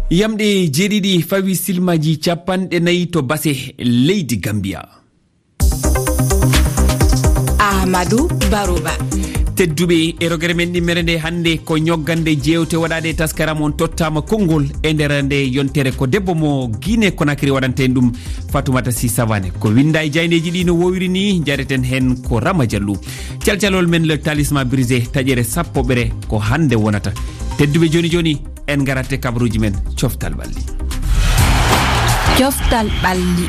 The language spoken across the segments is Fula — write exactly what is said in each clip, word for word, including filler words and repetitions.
Yamde jeɗiɗi fawi silmaji capanɗe nayi to base leydi Gambia. Amadou Barouba. Tedduɓe e rogere men ɗimmere nde hannde ko ñoggande jewte waɗade taskaram on tottama konngol e nder nde yontere ko debbo mo Guinée Conakry waɗante ɗum Fatoumata Sy Savané ko winda e jayneji ɗi no wowiri ni jareten hen ko Rama Diallo calcalol men le talisman brisé taƴere sappo ɓere ko hannde wonata. Tedduɓe joni joni en garate kabruji men coftal balli coftal balli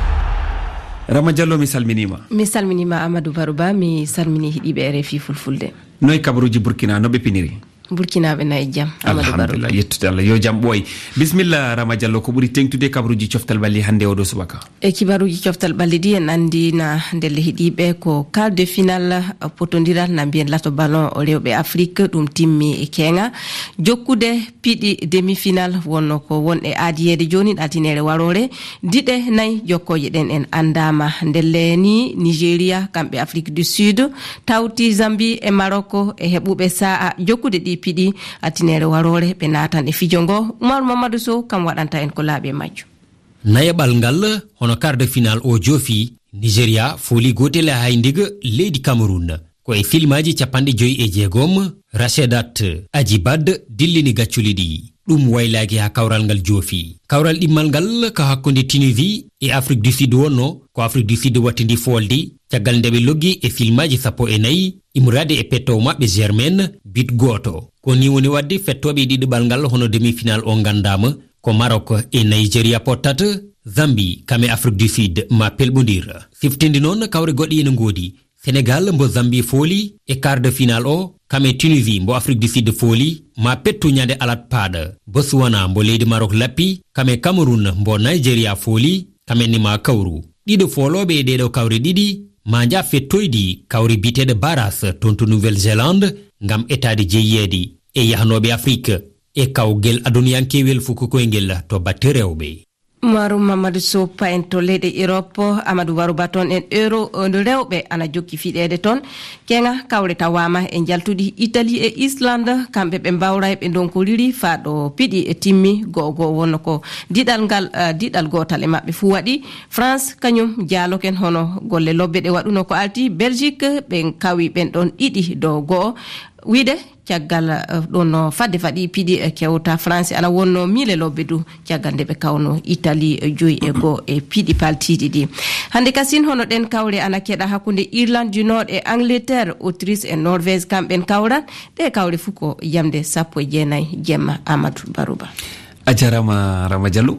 Rama Diallo mi salminima. Mi salminima Amadou Barouba, mi salmini hiɗiɓe R F I Fulfulde. Noy kabruji Burkina no ɓe piniri? Burkina ɓe nayi jam. Alhamdulillah, yettude Allah yo jam ɓooy. Bismillah Rama Diallo, ko ɓuri tengtude kabruji coftal balli hande oɗo subaka. E kibaruji coftal balli ɗi en andina ndelle hiɗiɓe ko quart de finale potodiral na mbiyen lato ballon rewɓe Afrique ɗum timmi e kenga jokkude piɗi demi final wonno ko won e aadiyede joni altinere warore diɗe nayi jokkoje ɗen en andama ndelle ni Nigeria kamɓe Afrique du Sud tawti Zambie e Marocco e heɓuɓe sa'a jokkude ɗi piɗi altinere warore ɓe natan e fijo ngo. Umar Mamadou Sow kam waɗanta en ko laaɓe majjo. Nayaɓal ngal hono quart de finale o joofi Nigeria fooli gotel ha haydiga leydi Cameroun ko e filmaji capanɗe joyi e jeegom Rachedat Ajibad dillini gacculi ɗi ɗum waylaki ha kawral ngal joofi. Kawral ɗimmal ngal ko hakkunde Tunisie e Afrique du Sud wonno ko Afrique du Sud wattindi foldi caggal nde ɓe loggi e filmaji sappo e nayyi imrade e pettowo maɓɓe Germaine bit goto ko ni woni wadde fettoɓe ɗiɗiɓal ngal hono demi final o gandama ko Maroc e Nigeria pottata Zambie kame Afrique du Sud ma pelɓodira siftindi noon kawre goɗɗi ene ngoodi Sénégal mbo Zambie fooli e quart de finale o kame Tunisie mbo Afrique du Sud fooli ma pettu ñande alat paada Botswana mbo leydi Maroc lappi kame Cameroun mbo Nigeria fooli kame nima kawru ɗiɗo fooloɓe e ɗeɗo kawre ɗiɗi ma ja fettoydi kawri biteɗo Baras toon to Nouvelle-Zélande ngam etade jeeyedi e yahanoɓe Afrique e kawgel aduniyankewel fukukoyngel to batte rewɓe. Umaru Mamadou Sow payen to leyɗe Europe Amadou Barouba ton en euro rewɓe ana jokki fiɗede ton kenga kawre tawama e jaltuɗi Italie e Islande kamɓe ɓe mbawra ɓe donkoriri faɗo piɗi e timmi go go wonno ko diɗal ngal uh, diɗal gotal e mabɓe fu waɗi France kañum jaloken hono golle lobbe ɗe waɗuno ko alti Belgique ɓe kawi ɓen ɗon ɗiɗi dow go'o wiide caggal ɗon no fadde faɗi piɗi kewta France ana wonno mille lobbe du caggal nde ɓe kawno Italie joyi e go e piɗi paltiɗi ɗi hande kasin hono ɗen kawre ana keɗa hakkunde Irlande du Nord e Angleterre Autriche e Norvège kamɓen kawran ɗe kawre fu ko yamde sappo e jeenayyi jemma Amadou Barouba. A jarama Rama Diallo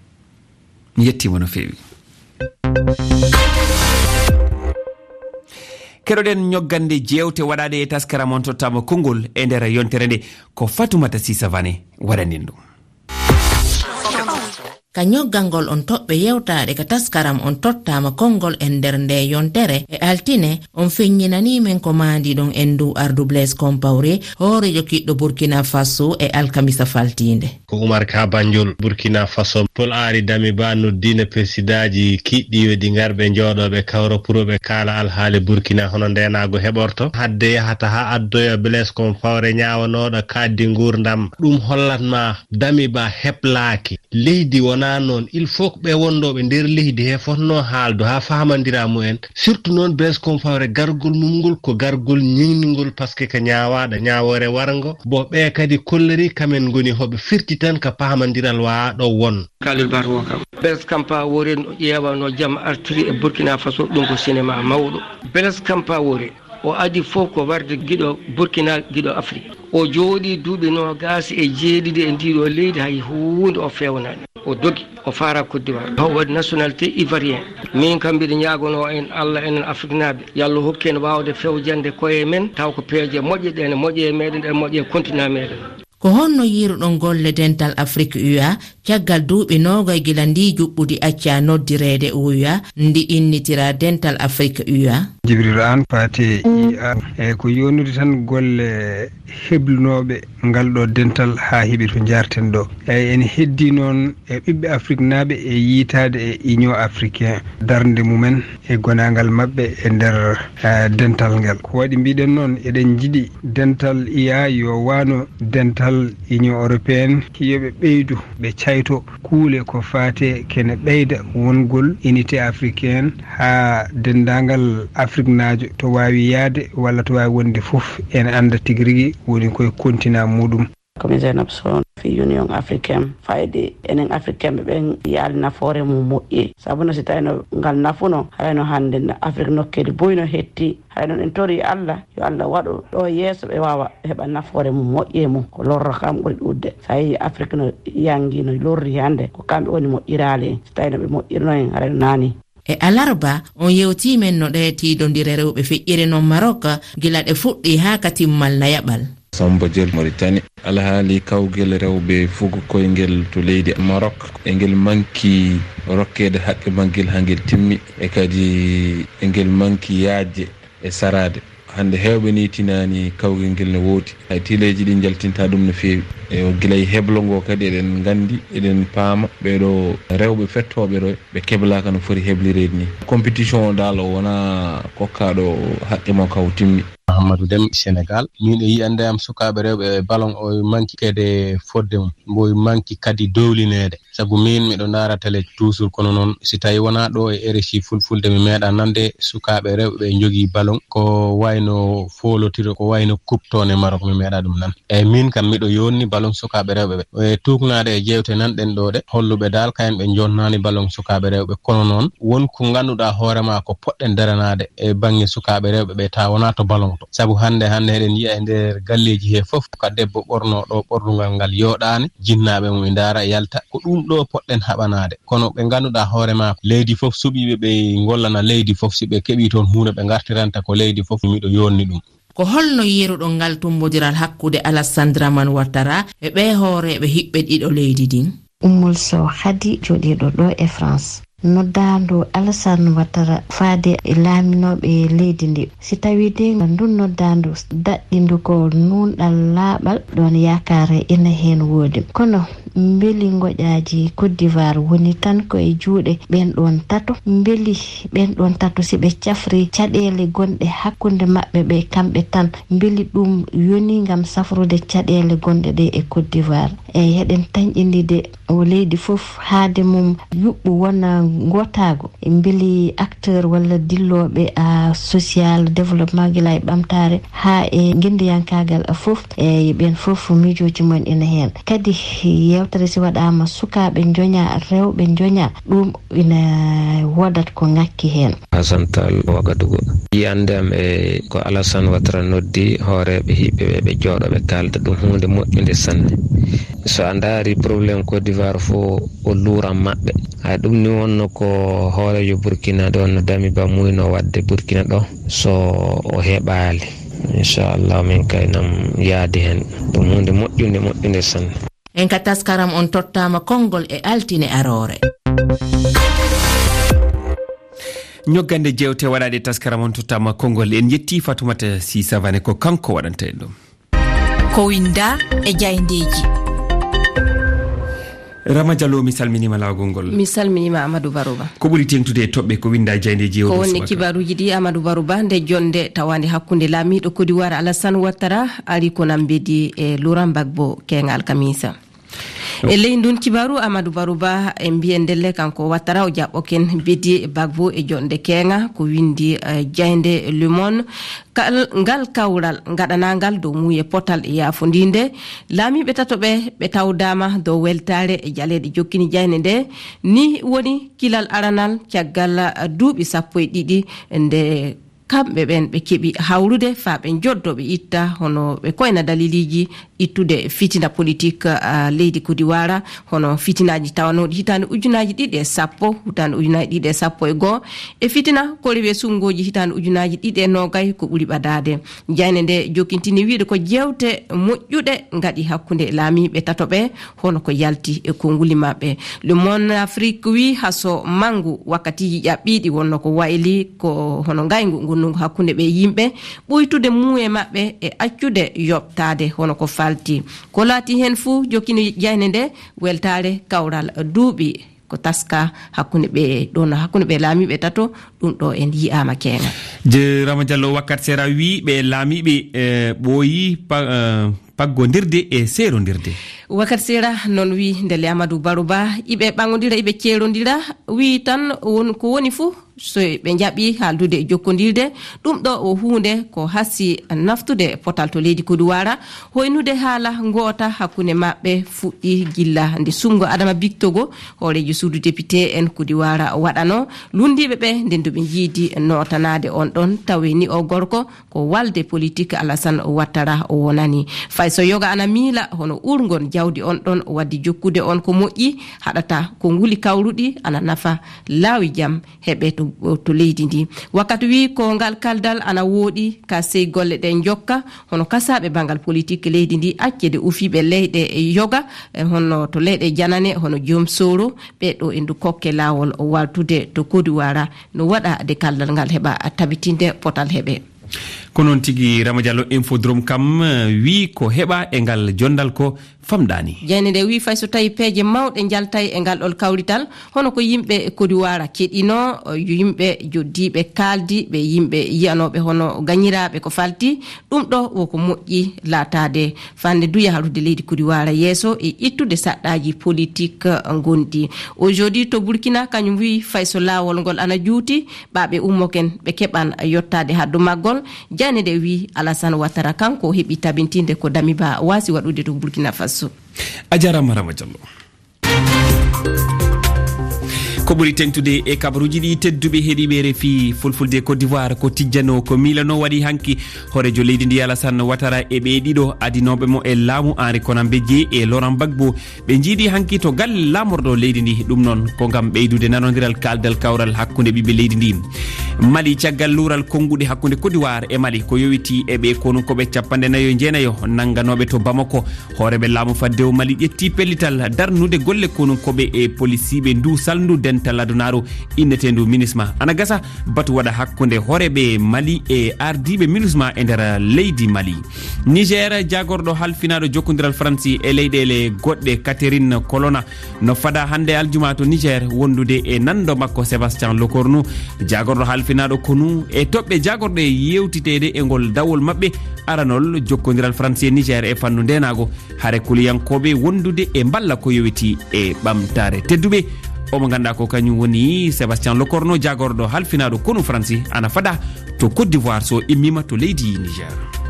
mi yettima no fewi. Keɗoɗen ñoggande jewte waɗade e taskara mon tottama konngol e nder yontere nde ko Fatoumata Sy Savané waɗanin ɗum. ka ñoggangol on toɓɓe yewtaɗe ka taskaram on tottama konngol en nder nde yontere e altine on feññinani men ko mandi ɗon en du ardu Blaise Compaoré hoorejo kiɗɗo Burkina Faso e alkamisa faltinde ko Oumar Ka Banjul Burkina Faso Pol Ari Dami Ba noddino presidaji kiɗɗiɓe ɗi garɓe jooɗoɓe kawra pour ɓe kaala alhaali Burkina hono ndenago heɓorto hadde yahata ha addoya Blaise Compaoré ñawanoɗo kaddi gurdam ɗum hollatma Dami Ba heblaki leydi wona non il faut ɓe wondoɓe nder leydi he fotno haaldo ha famandira mumen surtout noon Blaise Compaoré gargol mumgol ko gargol ñignigol par ce que ko ñawaɗo ñawore wargo bo ɓe kadi kolleri kamen goni hoɓe firti tan ka pamandiral waɗo won Kalil Barwo kam Blaise Compaoré no ƴewano jaam artiri e Burkina Faso ɗum ko cinéma mawɗo Blaise Compaoré o adi fof ko warde giɗo Burkina giɗo Afrique o jooɗi duuɓi no gaasi e jeeɗiɗi e ndiɗo leydi hay hunde o fewnani o dogi o fara Côte d'Ivoire o waɗi nationalité ivoirien min kam mbiɗa ñagono en Allah enen Afrique naaɓe yallah hokki en wawde fewjande koye men taw ko peeje moƴƴe ɗe ne moƴƴe e meɗen ɗe moƴƴe e continent meɗen ko honno yiruɗon golle dental Afrique U A caggal duuɓi nogoye gila ndi juɓɓudi acca noddirede U A ndi innitira dental Afrique U A Jibril an Paté ia e ko yonude tan golle heblunoɓe ngal ɗo dental ha heeɓi to jarten ɗo eyyi en heddi noon e ɓiɓɓe Afrique naaɓe e yiitade e union africain darde mumen e gonagal mabɓe e nder dental ngal ko waɗi mbiɗen noon eɗen jiiɗi dental I A yo wano dental union européenne yoɓe ɓeydu ɓe cayto kuule ko fate kene ɓeyda wongol unité africaine ha dendagal Afrique naajo to wawi yaade walla to wawi wonde foof en anda tigui rigui woni koye continent muɗum. Comme Zainab Son fi union africaine fayde enen africain ɓe yaali nafoore mum moƴƴi sabu no si tawino ngal nafuno hayno hande Afrique nokkede boyno hetti hayno en tori Allah yo Allah waɗo ɗo yeeso ɓe wawa heɓa nafoore mum moƴƴe mum ko lorro kam ɓuri ɗudde so yi Afrique no yangi no lorri hande ko kamɓe woni moƴƴirali en so tawino ɓe moƴƴirno en hayno nani. E alarba on yewtimen no ɗeetidondire rewɓe feƴƴere non Maroc gila ɗe fuɗɗi ha ka timmal nayaɓal. Samba Diel Mauritanie alhaali kawgel rewɓe fugo koyngel to leydi Maroc e ngel manki rokkede haqqe maggel ha ngel timmi e kadi e ngel manki yaajje e sarade hande hewɓe ni tinani kawgel ngel ne woodi hay tileji ɗi jaltinta ɗum no feewi e gilay heblongo kadi eɗen gandi eɗen paama ɓeɗo rewɓe fettoɓe ɗo ɓe keblaka no foti heblirede ni compétition o dal o wona kokkaɗo haqqe makko kaw timmi. Amadou Dem Sénégal min e yiyande am sukaɓe rewɓe ballon o manki kede fodde mum mbo manki kadi dowlinede sabu min miɗo ndara télé toujours kono noon si tawi wona ɗo e R F I fulfulde mi meeɗa nande sukaɓe rewɓe jogui ballon ko wayno folotiro ko wayno kuptone Maroc mi meeɗa ɗum nan eyyi min kam miɗo yonni ballon sukaɓe rewɓe ɓe e tuknade e jewte nanɗen ɗo de holluɓe dal kayen ɓe jonnani ballon sukaɓe rewɓe kono noon wonko ganduɗa hoorema ko poɗɗen daranade e banggue sukaɓe rewɓe ɓe ta wona to ballon to sabu hande hande eɗen yiya e nder galleji he foof ka debbo ɓorno ɗo ɓornugal ngal yoɗani jinnaɓe mum e dara yalta ko ɗum ɗo poɗɗen haɓanade kono ɓe ganduɗa hoorema leydi foof suɓiɓe ɓe gollana leydi foof si ɓe keeɓi toon hunde ɓe gartiranta ko leydi foof miɗo yonni ɗum. Ko holno yeruɗo ngal tumbodiral hakkude Alassane Dramane Ouattara e ɓe hooreɓe hiɓɓe ɗiɗo leydi din. Ummul Sow Hadi joɗiɗo ɗo e France noddando Alassane Ouattara faade e laaminoɓe leydi ndi si tawi de ndun noddando daɗɗindu ko nunɗal laaɓal ɗon yakare ina hen woodi kono mbeli goƴaji Côte d'Ivoire woni tan koye juuɗe ɓen ɗon tato mbeli ɓen ɗon tato si ɓe cafri caɗele gonɗe hakkunde maɓɓe ɓe kamɓe tan mbeli ɗum yoni gam safrude caɗele gonɗe ɗe e Côte d'Ivoire e heɗen tañƴinide o leydi foof haade mum yuɓɓu wona gotago e mbeli acteur walla dilloɓe a social développement gila e ɓamtare ha e guindiyankagal foof e ɓen foof mijoji mon ina hen kadi yewtere si waɗama sukaɓe joña rewɓe joña ɗum ina wodat ko ngakki hen. Hassan Tall Wagadugo yiyande am e ko Alassane Ouattara noddi hooreɓe hiɓɓeɓe ɓe jooɗoɓe kalda ɗum hunde moƴƴude sanne so a daari probléme Côte d'Ivoire fo o luuran maɓɓe hay ɗum ni wonno ko hoorejo Burkina ɗo no Dami Ba muyno wadde Burkina ɗo so o heɓaali inchallah min kay nam yaadi hen ɗum hunde moƴƴude moƴƴude sanne. En ka taskaram on tottama konngol e altine arore. ñoggande jewte waɗade taskaram on tottama konngol en yetti Fatoumata Sy Savané ko kanko waɗanta en ɗum ko winda e jayndeji. Rama Diallo mi salminima lawgol ngol. Mi salminima Amadou Barouba. Ko ɓuri tengtude e toɓɓe ko winda jayndeji ko woni kibaruji ɗi Amadou Barouba nde jonde tawande hakkunde laamiɗo Côte d'Ivoire Alassane Ouattara ari ko nambedi e Laurent Gbagbo kengal Kamisa. e ley ndun kibaru Amadou Barouba e mbiyen delle kanko Ouattara o jaɓɓoken bedi e Gbagbo e jonde kenga ko windi uh, jaynde Le Monde kal ngal kawral gaɗanagal dow muye potal e yafodinde laamiɓe tatoɓe ɓe tawdama dow weltare e jaleɗe jokkini jayne nde ni woni kilal aranal caggal duuɓi sappo e ɗiɗi nde kamɓe ɓen ɓe keɓi hawrude fa ɓe joddo ɓe itta hono ɓe koyna daliliji ittude fitina politique uh, leydi Côte d'Ivoire hono fitinaji tawanoɗi hitande ujunaji ɗiɗi e sappo hitande ujunaji ɗiɗi e sappo e goho e fitina koliwe sungoji hitande ujunaji ɗiɗi e nogay ko ɓuuri ɓadade jayne nde jokkintini wiide ko jewte moƴƴuɗe gaɗi hakkude laamiɓe tatoɓe hono ko yalti e konguli mabɓe. Le Monde Afrique wi haso mangu wakkatiji ƴaɓɓiɗi wonno ko wayli ko hono ngaygu ngu wonnungo hakkunde ɓe yimɓe ɓoytude muye maɓɓe e accude yoɓtade hono ko falti ko laati hen fuu jokkini jayne nde weltare kawral duuɓi ko taska hakkunde ɓe ɗon hakkunde ɓe laamiɓe tato ɗum ɗo en yiyama kenga je Rama Diallo wakkati sera wi ɓe laamiɓe e ɓooyi paggodirde e seerodirde wakkati sera non wi ndele Amadou Barou Ba iɓe ɓagodira iɓe ceerodira wi tan won ko woni fuu so ɓe jaɓi haaldude e jokkodirde ɗum ɗo o hunde ko hassi naftude potal to leydi Kodowara hoynude haala goota hakkunde maɓɓe fuɗɗi gilla nde sumgo Adama Bictogo hoorejo suudu député en Kodowara waɗano lundiɓe ɓe nden do ɓe jiidi notanade on ɗon tawi ni o gorko ko walde politique Alassane Ouattara o wonani fay so yoga ana miila hono urgon jawdi on ɗon waddi jokkude on ko moƴƴi haɗata ko nguli kawruɗi ana nafa laawi jam heɓe to to leydi ndi wakkati wi ko ngal kaldal ana woodi ka sey golle ɗe jokka hono kasaɓe bangal politique leydi ndi accede ufiɓe leyɗe yoga hono to leyɗe janane hono joom soro ɓeɗo endu kokke lawol waltude to Kodowara no waɗa de kaldal ngal heɓa tabitinde potal heɓe ko noon tigi Rama Diallo infodrome kam wi ko heɓa e ngal jondal ko famɗani jeyne nde wi fay so tawi peeje mawɗe jaltay e ngal ɗol kawrital hono ko yimɓe Kodowara keɗino yimɓe joddiɓe kaldi ɓe yimɓe yiyanoɓe hono gañiraɓe ko falti ɗum ɗo woko moƴƴi laatade fande duya harude leydi Kodowara yeeso e ittude saɗɗaji politique gonɗi aujourd'hui to Burkina kañum wi fay so lawol ngol ana juuti ɓaɓe ummoken ɓe keɓan yottade haddu maggol jeyne nde wi Alassane Ouattara kanko heɓi tabintinde ko Damiba wasi waɗude to Burkina Faso a jarama Rama Diallo ko ɓuri tengtude e kabaruji ɗi tedduɓe heeɗiɓe refi fulfulde Côte d'Ivoire ko tijjano ko milano waɗi hanki horejo leydi ndi Alassane Ouattara e ɓe ɗiɗo adinoɓe mo e laamu Henri Konan Bédié e Laurent Gbagbo ɓe jiiɗi hanki to galle lamorɗo leydi ndi ɗum noon ko gam ɓeydude nanodiral kaldal kawral hakkude ɓiɓɓe leydi ndi Mali caggal luural konguɗe hakkude Côte d'Ivoire e Mali ko yowiti e ɓe kono koɓe capanɗe nayo jeenayo nangganoɓe to Bamako hooreɓe laamu faddewo Mali ƴetti pellital darnude golle kono koɓe e policiɓe ndu salndu dental adunaru innetendu MINUSMA ana gasa batu waɗa hakkude hooreɓe Mali e ardiɓe MINUSMA e nder leydi Mali Niger jagorɗo halfinaɗo jokkodiral France e leyɗele goɗɗe Catherine Colonna no fada hande aljuma to Niger wondude e nando makko Sébastien Lecornu jagorɗo halfinaɗo konu e toɓɓe jagorɗo e yewtitede e ngol dawol mabɓe aranol jokkodiral France e Niger e fannu ndenago hare kuliyankoɓe wondude e balla ko yowiti e ɓamtare tedduɓe omo ganduɗa ko kañum woni Sébastien Lecornu jagorɗo halfinaɗo konu France ana fada to Côte d'Ivoire so immima to leydi Niger.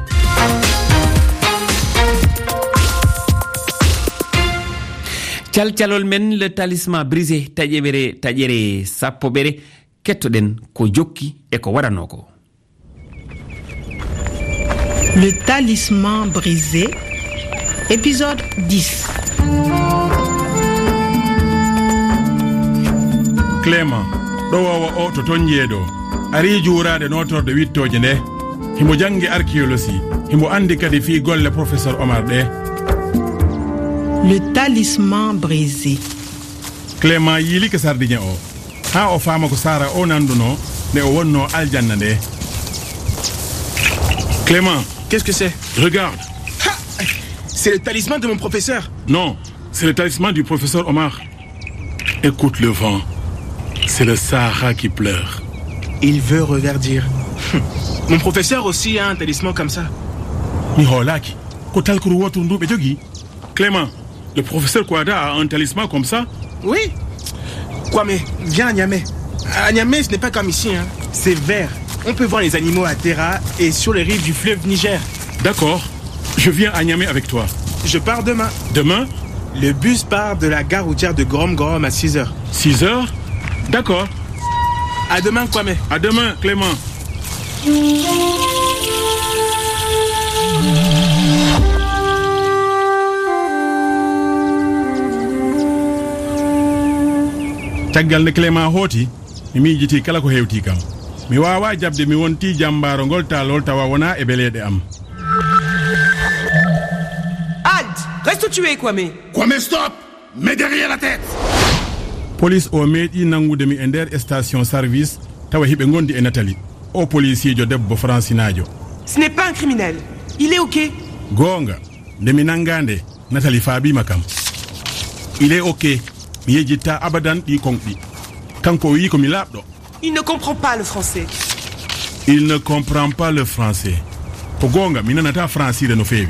calcalol men le talisman brisé taƴeɓere taƴere sappo ɓere kettoɗen ko jokki e ko waɗano ko. Le talisman brisé, épisode dix. Clément ɗo wawa o to ton jeeɗo ari juurade notorde wittoje nde himo jangi archéologie himo andi kadi fi golle professeur Omar ɗe. Le talisman brisé. Clément yiili ko sardinien o ha o faama ko sara o nanduno nde o wonno aljanna nde. Clément, qu'est-ce que c'est? Regarde. Ha! C'est le talisman de mon professeur. Non, c'est le talisman du professeur Omar. Écoute le vent. C'est le Sahara qui pleure. Il veut reverdir. Mon professeur aussi a un talisman comme ça. Clément, le professeur Kouada a un talisman comme ça? Oui. Kwame, viens à Niamey. À Niamey, ce n'est pas comme ici, hein. C'est vert. On peut voir les animaux à Terra et sur les rives du fleuve Niger. D'accord. Je viens à Niamey avec toi. Je pars demain. Demain? Le bus part de la gare routière de Gorom Gorom à six heures. six heures? D'accord. À demain, Kwame. À demain, Clément. Taggal ne Clément hooti mi miijiti kala ko hewti kam mi wawa jabde mi wonti jambaro ngol talol tawa wona e beleede am. Halt! Reste où tu es, Kwame. Kwame, stop! Mets derrière la tête. Police o meeɗi nangude mi e nder station service tawa hiɓe gondi e Nathalie. o policier jo debbo francinajo. Ce n'est pas un criminel. Il est ok. Gonga, de mi nangande, Nathalie Fabi makam. Il est ok. Mi yejita abadan di kongi. Kanko wi ko mi labdo. Il ne comprend pas le français. Il ne comprend pas le français. Ko gonga mi nanata français no fewi.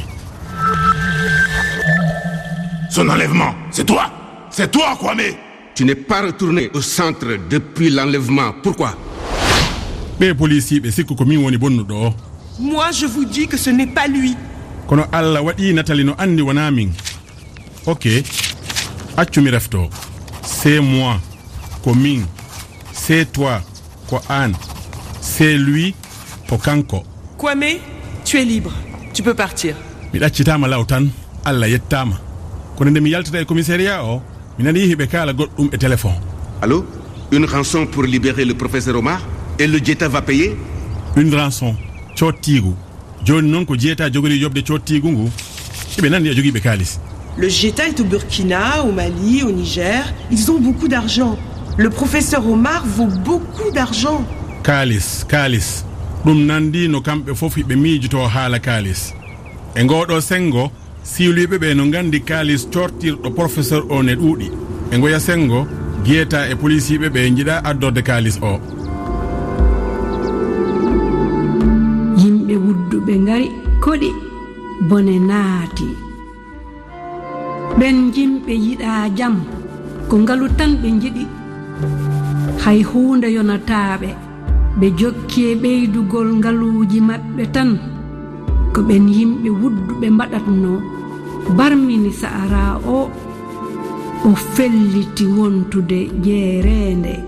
Son enlèvement, c'est toi. C'est toi, Kwame. Tu n'es pas retourné au centre depuis l'enlèvement. Pourquoi? Be policier be sikko ko mi woni bonnudo. Moi, je vous dis que ce n'est pas lui. Kono alla wadi Nathalie no andi wana min. Ok. Accu mi refto. C'est moi. Ko min. C'est toi. Ko an. C'est lui. Ko kanko. Kwame, tu es libre. Tu peux partir. Mi daccitama lawtan. Alla yettama. Kono nde mi yaltata e commissariat o, mi nani hibe kala goddum e téléphone. Allô? Une rançon pour libérer le professeur Omar? Et le Dieta va payer? Une rançon. Cottigu. Joni non ko Dieta jogori yobde cottigu ngu. Ibe nandi jogi be kalis. Le Dieta est au Burkina, au Mali, au Niger. Ils ont beaucoup d'argent. Le professeur Omar vaut beaucoup d'argent. Kalis, kalis. Dum nandi no kambe fofi be mijuto hala kalis. E ngodo sengo siwliɓe ɓe no gandi kalis cortirɗo professeur o ne ɗuuɗi e goya sengo Dieta e policiɓe ɓe jiɗa addorde kalis o. Yimɓe wudduɓe ngari koɗi bone naati. ɓen yimɓe yiɗa jam ko ngalu tan ɓe jiɗi. hay hunde yonataɓe ɓe jokki e ɓeydugol ngaluuji maɓɓe tan ko ɓen yimɓe wudduɓe mbaɗatno. barmini Sahara o o felliti wontude jeerende.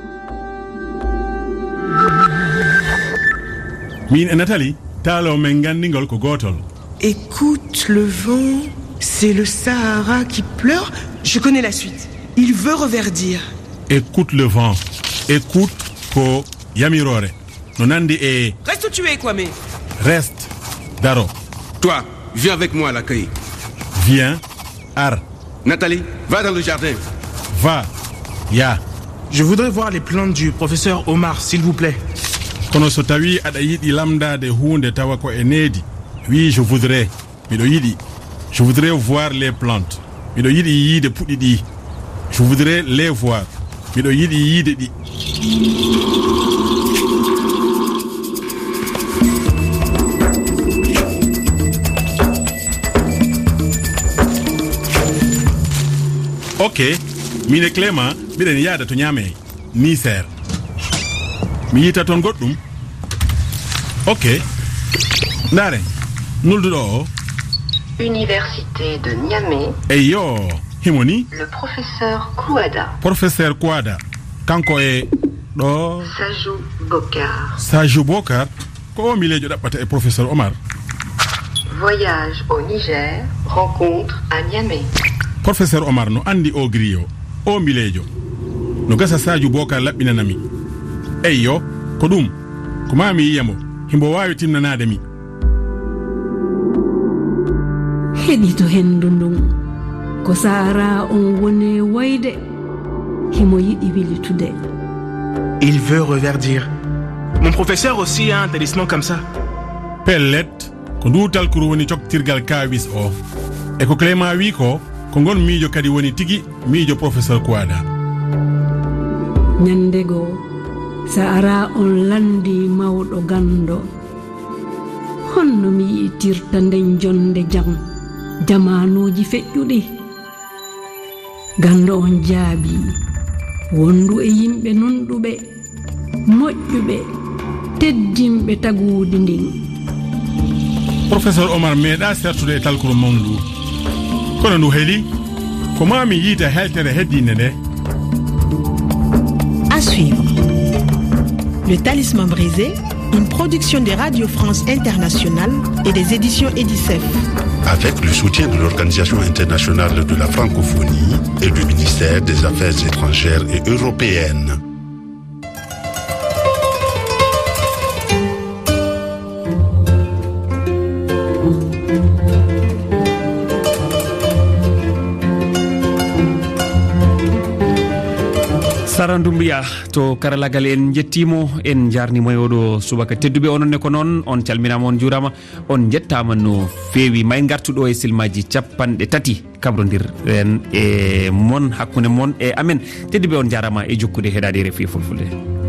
Min e Nathalie talo men gandingol ko gotol. Écoute le vent, c'est le Sahara qui pleure. Je connais la suite. Il veut reverdir. Écoute le vent. Écoute ko yamirore. No nandi e. Reste où tu es, Kwame. Reste. Daro. Toi, viens avec moi à l'accueil. Viens. Ar. Nathalie, va dans le jardin. Va. Ya. Je voudrais voir les plantes du professeur Omar, s'il vous plaît. Kono so tawi aɗa yiɗi lamdade hunde tawa ko e needi. Oui, je voudrais. Miɗo yiɗi. Je voudrais voir les plantes. Miɗo yiɗi yiide puɗɗi ɗi. Je voudrais les voir. Miɗo yiɗi yiide ɗi. Ok, mine Clément mbiɗen yaada to ñaame Niger. Mi yita toon goɗɗum. Ok. Ndaren, nulduɗo o. Université de Niamey. Eyo, himoni. Le professeur Kouada. Professeur Kouada. Kanko e ɗo. Sajou Bokar. Sajou Bokar. Ko o milejo ɗaɓɓata e professeur Omar. Voyage au Niger, rencontre à Niamey. Professeur Omar no andi o griyo o milejo no gasa Sajou Bokar laɓɓinanami. Eyyo ko ɗum ko mami yiyamo himbo wawi timnanade mi. heɗi to hendu ndun ko Sahara on woni wayde himo yiɗi wilitude. Il veut reverdir. Mon professeur aussi a un talisman comme ça. Pellet ko ndutal kuru woni coktirgal kawis o e ko Clément wi ko ko gon miijo kadi woni tigi miijo professeur Kouada. Nyandego Sahara on landi mawɗo gando. honno mi yi'irta nden jonde jam jamanuji feƴƴuɗi. gando on jaabi wondu e yimɓe nonɗuɓe moƴƴuɓe teddinɓe taguudi ndin. Professeur Omar meeɗa sertude e talkuru mawndu kono ndu heeli ko mami yiita heltere heddinde nde. À suivre. Le Talisman brisé, une production de Radio France Internationale et des éditions Edicef. Avec le soutien de l'Organisation internationale de la francophonie et du ministère des Affaires étrangères et européennes. Sarandumbiya to karalagal en jettimo en jarnimo yodo subaka tedduɓe onon ne ko non on calminama on jurama on jettama no fewi may gartuɗo e silmaji capanɗe tati kabrodir en e mon hakkunde mon e amen tedduɓe on jarama e jokkude heɗade refi fulfulde.